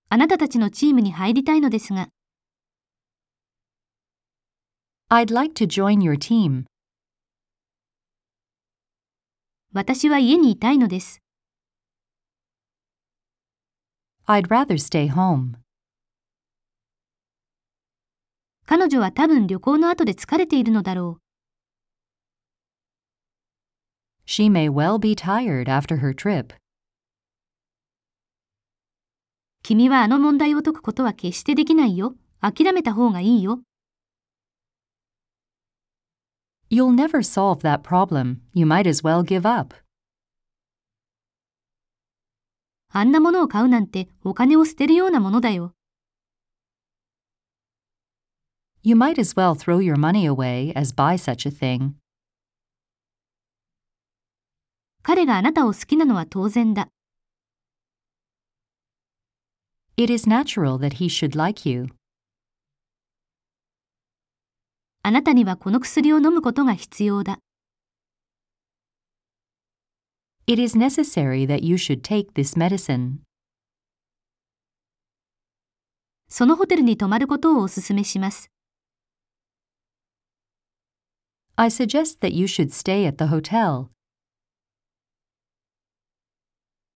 あなたたちのチームに入りたいのですが。 I'd like to join your team. 私は家にいたいのです。 I'd rather stay home. 彼女は多分旅行の後で疲れているのだろう。 She may well be tired after her trip. 君はあの問題を解くことは決してできないよ。諦めた方がいいよ。 You'll never solve that problem. You might as well give up. あんなものを買うなんてお金を捨てるようなものだよ。 You might as well throw your money away as buy such a thing. 彼があなたを好きなのは当然だ。 It is natural that he should like you. あなたにはこの薬を飲むことが必要だ。 It is necessary that you should take this medicine. そのホテルに泊まることをお勧めします。 I suggest that you should stay at the hotel.